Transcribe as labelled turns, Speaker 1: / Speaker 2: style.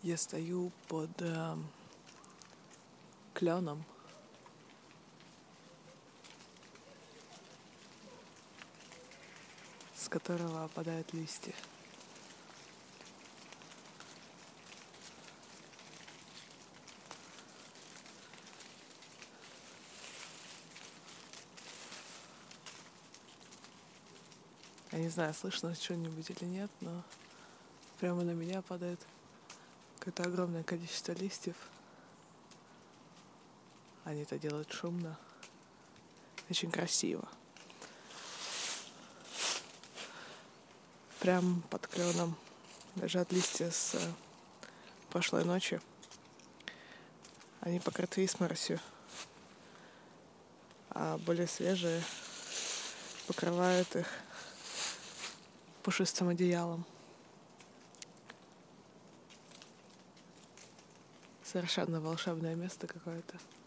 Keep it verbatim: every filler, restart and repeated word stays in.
Speaker 1: Я стою под э, кленом. С которого опадают листья. Я не знаю, слышно что-нибудь или нет, но прямо на меня падает какое-то огромное количество листьев. Они это делают шумно. Очень красиво. Прям под кленом лежат листья с прошлой ночи. Они покрыты изморосью, а более свежие покрывают их пушистым одеялом. Совершенно волшебное место какое-то.